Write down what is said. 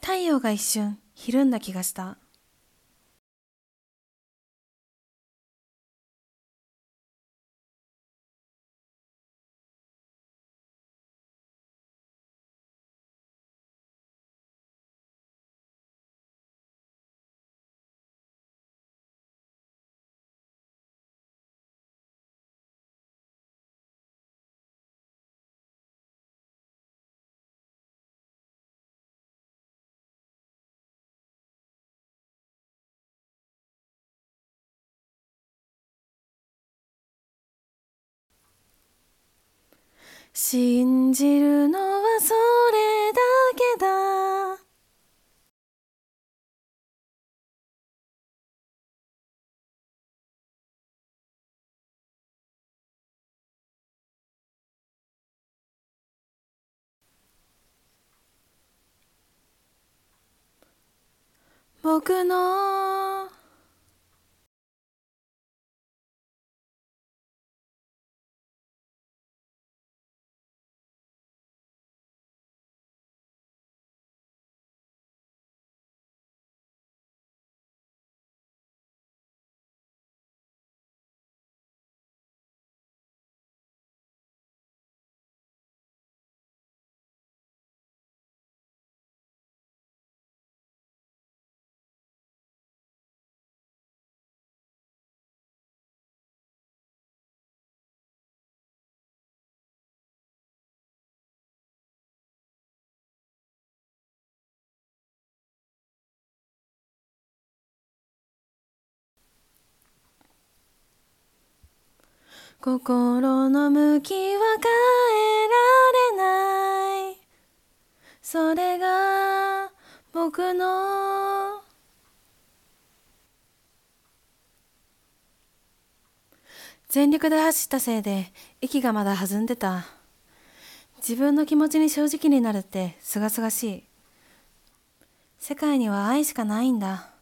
太陽が一瞬ひるんだ気がした。信じるのはそれだけだ。僕の心の向きは変えられない。それが僕の全力で走ったせいで息がまだ弾んでた。自分の気持ちに正直になるってすがすがしい。世界には愛しかないんだ。